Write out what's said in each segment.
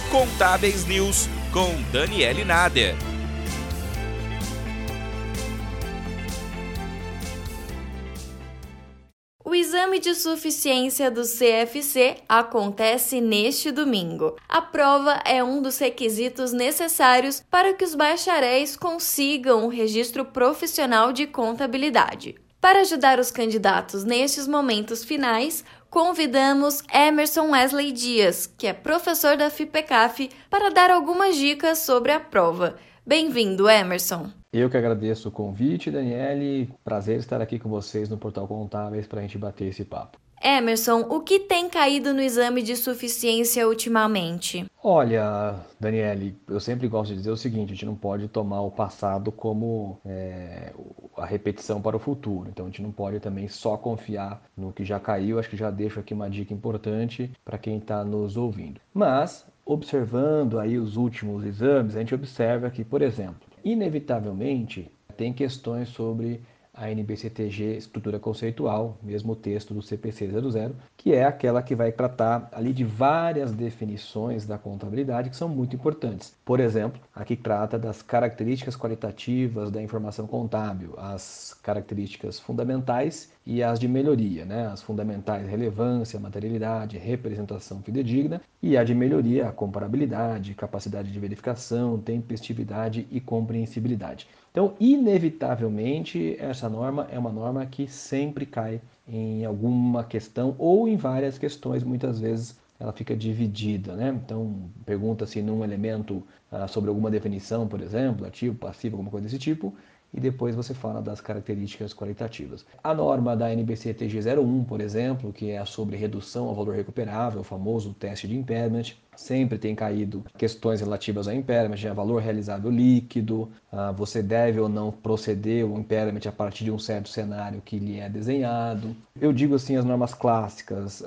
Contábeis News com Daniele Nader. O exame de suficiência do CFC acontece neste domingo. A prova é um dos requisitos necessários para que os bacharéis consigam o registro profissional de contabilidade. Para ajudar os candidatos nestes momentos finais, convidamos Emerson Wesley Dias, que é professor da FIPECAF, para dar algumas dicas sobre a prova. Bem-vindo, Emerson! Eu que agradeço o convite, Daniele. Prazer estar aqui com vocês no Portal Contábeis para a gente bater esse papo. Emerson, o que tem caído no exame de suficiência ultimamente? Olha, Daniele, eu sempre gosto de dizer o seguinte: a gente não pode tomar o passado como a repetição para o futuro. Então a gente não pode também só confiar no que já caiu. Acho que já deixo aqui uma dica importante para quem está nos ouvindo. Mas, observando aí os últimos exames, a gente observa que, por exemplo, inevitavelmente tem questões sobre a NBCTG estrutura conceitual, mesmo o texto do CPC 00, que é aquela que vai tratar ali de várias definições da contabilidade que são muito importantes. Por exemplo, aqui trata das características qualitativas da informação contábil, as características fundamentais e as de melhoria, né? As fundamentais, relevância, materialidade, representação fidedigna, e a de melhoria, a comparabilidade, capacidade de verificação, tempestividade e compreensibilidade. Então, inevitavelmente, essa norma é uma norma que sempre cai em alguma questão ou em várias questões, muitas vezes ela fica dividida, né? Então, pergunta-se num elemento sobre alguma definição, por exemplo, ativo, passivo, alguma coisa desse tipo, e depois você fala das características qualitativas. A norma da NBC-TG 01, por exemplo, que é sobre redução ao valor recuperável, o famoso teste de impairment, sempre tem caído questões relativas ao impairment, a valor realizável líquido, você deve ou não proceder o impairment a partir de um certo cenário que lhe é desenhado. Eu digo assim as normas clássicas,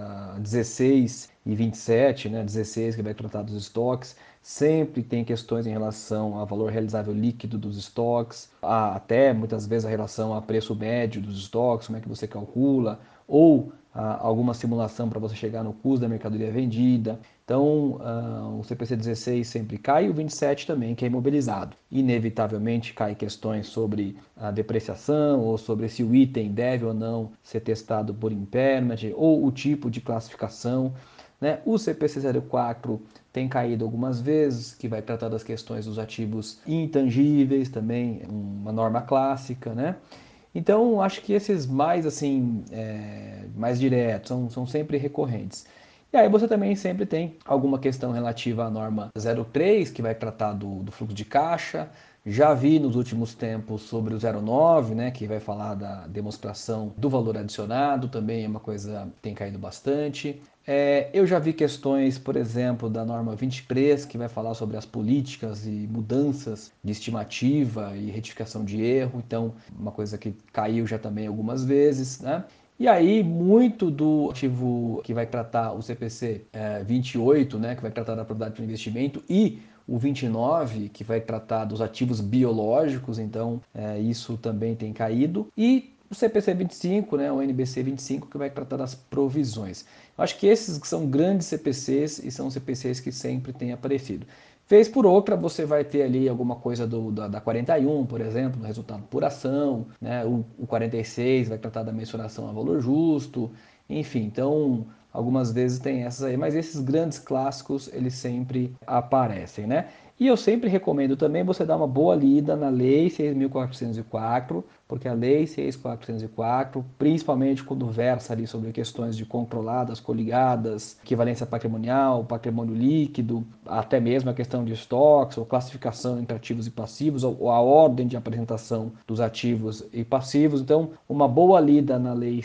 16 e 27, né? 16 que vai tratar dos estoques, sempre tem questões em relação ao valor realizável líquido dos estoques, até muitas vezes a relação a preço médio dos estoques, como é que você calcula, ou alguma simulação para você chegar no custo da mercadoria vendida. Então, o CPC 16 sempre cai e o 27 também, que é imobilizado. Inevitavelmente cai questões sobre a depreciação ou sobre se o item deve ou não ser testado por impairment ou o tipo de classificação, né? O CPC 04 tem caído algumas vezes, que vai tratar das questões dos ativos intangíveis, também uma norma clássica, né? Então, acho que esses mais assim, mais diretos, são sempre recorrentes. E aí você também sempre tem alguma questão relativa à norma 03, que vai tratar do fluxo de caixa. Já vi nos últimos tempos sobre o 09, né, que vai falar da demonstração do valor adicionado, também é uma coisa que tem caído bastante. Eu já vi questões, por exemplo, da norma 23, que vai falar sobre as políticas e mudanças de estimativa e retificação de erro, então uma coisa que caiu já também algumas vezes, né? E aí, muito do ativo que vai tratar o CPC 28, né, que vai tratar da propriedade para investimento, e o 29, que vai tratar dos ativos biológicos, então isso também tem caído. E o CPC 25, né, o NBC 25, que vai tratar das provisões. Eu acho que esses são grandes CPCs e são CPCs que sempre têm aparecido. Vez por outra, você vai ter ali alguma coisa da 41, por exemplo, do resultado por ação, né? O 46 vai tratar da mensuração a valor justo, enfim, então algumas vezes tem essas aí, mas esses grandes clássicos, eles sempre aparecem, né? E eu sempre recomendo também você dar uma boa lida na Lei 6.404, porque a Lei 6.404, principalmente quando versa ali sobre questões de controladas, coligadas, equivalência patrimonial, patrimônio líquido, até mesmo a questão de estoques, ou classificação entre ativos e passivos, ou a ordem de apresentação dos ativos e passivos. Então, uma boa lida na Lei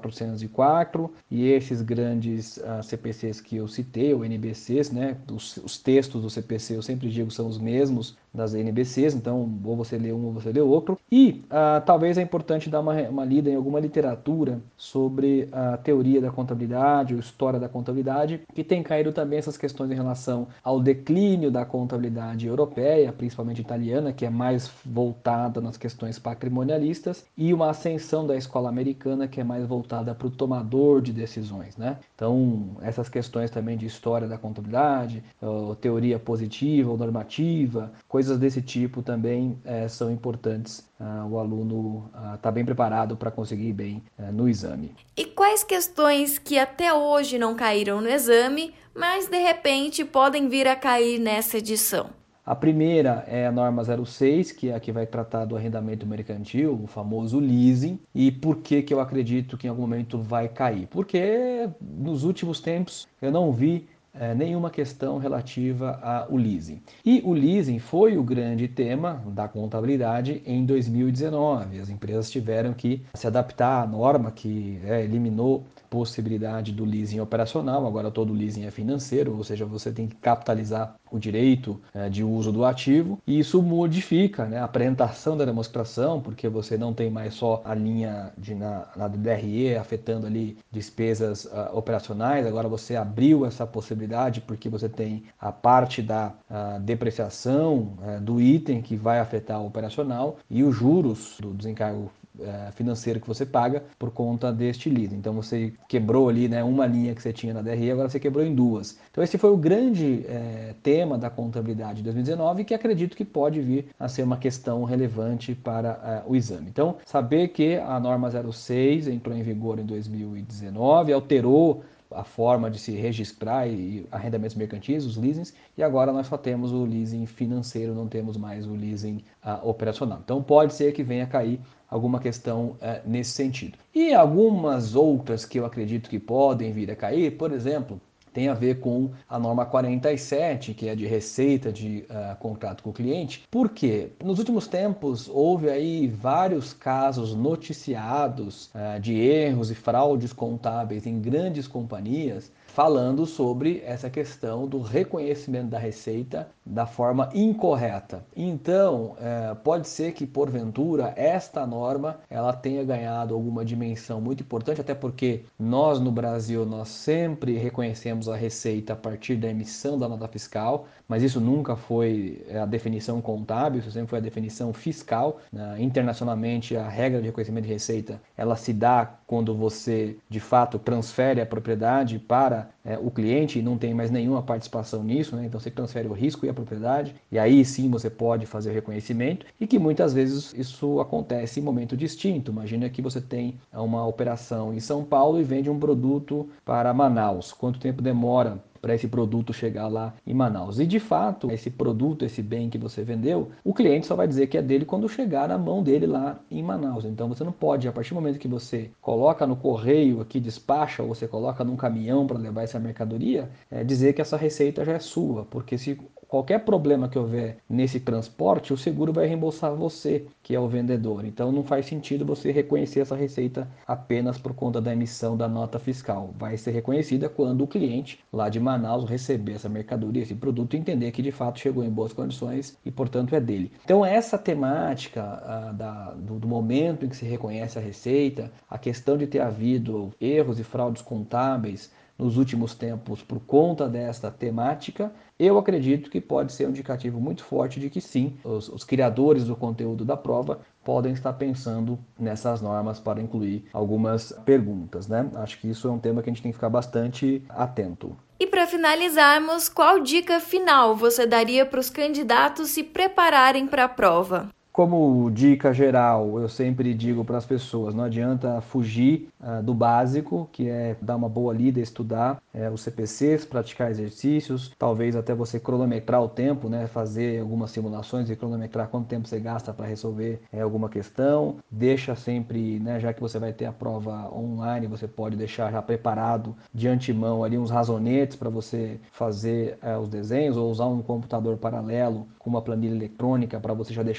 6.404 e esses grandes CPCs que eu citei, ou NBCs, né? Os textos do CPC eu sempre digo são os mesmos das NBCs, então ou você lê um ou você lê outro. E talvez é importante dar uma lida em alguma literatura sobre a teoria da contabilidade ou história da contabilidade, que tem caído também essas questões em relação ao declínio da contabilidade europeia, principalmente italiana, que é mais voltada nas questões patrimonialistas, e uma ascensão da escola americana, que é mais voltada para o tomador de decisões, né? Então, essas questões também de história da contabilidade, teoria positiva ou normativa, coisas desse tipo também são importantes. O aluno está bem preparado para conseguir ir bem no exame. E quais questões que até hoje não caíram no exame, mas de repente podem vir a cair nessa edição? A primeira é a norma 06, que é a que vai tratar do arrendamento mercantil, o famoso leasing. E por que eu acredito que em algum momento vai cair? Porque nos últimos tempos eu não vi nenhuma questão relativa ao leasing. E o leasing foi o grande tema da contabilidade em 2019. As empresas tiveram que se adaptar à norma que eliminou a possibilidade do leasing operacional. Agora todo leasing é financeiro, ou seja, você tem que capitalizar o direito de uso do ativo, e isso modifica, né, a apresentação da demonstração, porque você não tem mais só a linha na DRE afetando ali despesas operacionais, agora você abriu essa possibilidade porque você tem a parte da depreciação do item que vai afetar o operacional e os juros do desencargo financeiro que você paga por conta deste leasing. Então você quebrou ali, né, uma linha que você tinha na DRE, agora você quebrou em duas. Então esse foi o grande tema da contabilidade de 2019, que acredito que pode vir a ser uma questão relevante para o exame. Então, saber que a norma 06 entrou em vigor em 2019, alterou a forma de se registrar e arrendamentos mercantis, os leasings, e agora nós só temos o leasing financeiro, não temos mais o leasing operacional. Então pode ser que venha a cair alguma questão nesse sentido. E algumas outras que eu acredito que podem vir a cair, por exemplo, tem a ver com a norma 47, que é de receita de contrato com o cliente. Por quê? Nos últimos tempos houve aí vários casos noticiados de erros e fraudes contábeis em grandes companhias, falando sobre essa questão do reconhecimento da receita da forma incorreta. Então, pode ser que porventura esta norma ela tenha ganhado alguma dimensão muito importante, até porque nós no Brasil nós sempre reconhecemos a receita a partir da emissão da nota fiscal, mas isso nunca foi a definição contábil, isso sempre foi a definição fiscal. Internacionalmente, a regra de reconhecimento de receita ela se dá quando você de fato transfere a propriedade para o cliente e não tem mais nenhuma participação nisso, né? Então você transfere o risco e a propriedade, e aí sim você pode fazer o reconhecimento, e que muitas vezes isso acontece em momento distinto. Imagina que você tem uma operação em São Paulo e vende um produto para Manaus. Quanto tempo demora para esse produto chegar lá em Manaus? E de fato, esse produto, esse bem que você vendeu, o cliente só vai dizer que é dele quando chegar na mão dele lá em Manaus. Então você não pode, a partir do momento que você coloca no correio aqui, despacha, ou você coloca num caminhão para levar essa mercadoria, dizer que essa receita já é sua, porque se qualquer problema que houver nesse transporte, o seguro vai reembolsar você, que é o vendedor. Então não faz sentido você reconhecer essa receita apenas por conta da emissão da nota fiscal. Vai ser reconhecida quando o cliente lá de Manaus receber essa mercadoria, esse produto, e entender que de fato chegou em boas condições e portanto é dele. Então essa temática do momento em que se reconhece a receita, a questão de ter havido erros e fraudes contábeis nos últimos tempos por conta desta temática, eu acredito que pode ser um indicativo muito forte de que sim, os criadores do conteúdo da prova podem estar pensando nessas normas para incluir algumas perguntas, né? Acho que isso é um tema que a gente tem que ficar bastante atento. E para finalizarmos, qual dica final você daria para os candidatos se prepararem para a prova? Como dica geral, eu sempre digo para as pessoas, não adianta fugir do básico, que é dar uma boa lida, estudar os CPCs, praticar exercícios, talvez até você cronometrar o tempo, né, fazer algumas simulações e cronometrar quanto tempo você gasta para resolver alguma questão. Deixa sempre, né, já que você vai ter a prova online, você pode deixar já preparado de antemão ali uns razonetes para você fazer os desenhos, ou usar um computador paralelo com uma planilha eletrônica para você já deixar algumas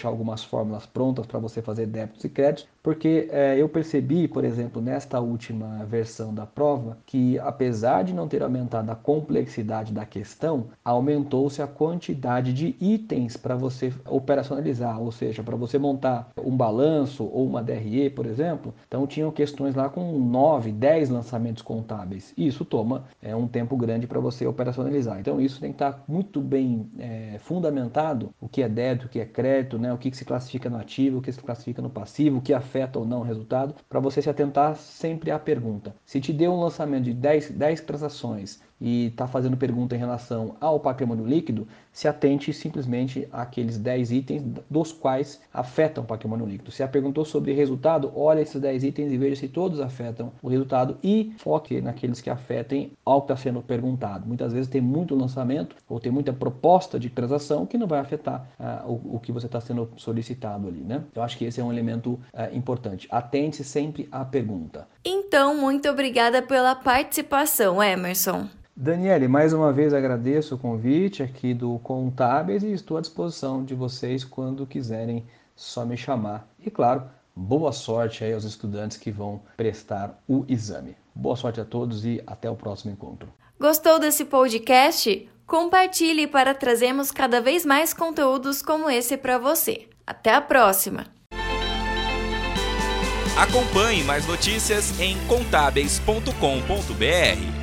as fórmulas prontas para você fazer débitos e créditos, porque eu percebi, por exemplo, nesta última versão da prova, que apesar de não ter aumentado a complexidade da questão, aumentou-se a quantidade de itens para você operacionalizar, ou seja, para você montar um balanço ou uma DRE, por exemplo. Então tinham questões lá com 9, 10 lançamentos contábeis. E isso toma um tempo grande para você operacionalizar. Então isso tem que estar muito bem fundamentado, o que é débito, o que é crédito, né? O que se classifica no ativo, o que se classifica no passivo, o que afeta ou não o resultado, para você se atentar sempre à pergunta. Se te deu um lançamento de 10 transações e está fazendo pergunta em relação ao patrimônio líquido, se atente simplesmente àqueles 10 itens dos quais afetam o patrimônio líquido. Se a perguntou sobre resultado, olha esses 10 itens e veja se todos afetam o resultado e foque naqueles que afetem ao que está sendo perguntado. Muitas vezes tem muito lançamento ou tem muita proposta de transação que não vai afetar o que você está sendo solicitado ali, né? Eu acho que esse é um elemento importante. Atente sempre à pergunta. Então, muito obrigada pela participação, Emerson. Daniele, mais uma vez agradeço o convite aqui do Contábeis e estou à disposição de vocês quando quiserem, só me chamar. E claro, boa sorte aí aos estudantes que vão prestar o exame. Boa sorte a todos e até o próximo encontro. Gostou desse podcast? Compartilhe para trazermos cada vez mais conteúdos como esse para você. Até a próxima! Acompanhe mais notícias em contábeis.com.br.